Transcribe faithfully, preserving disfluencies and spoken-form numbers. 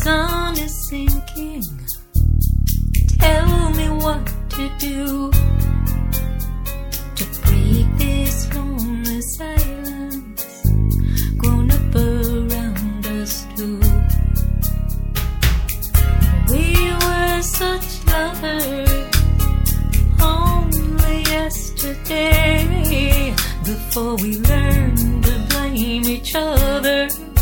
sun is sinking. Tell me what to do to break this lonely silence grown up around us two. We were such lovers only yesterday, before we learned to blame each other.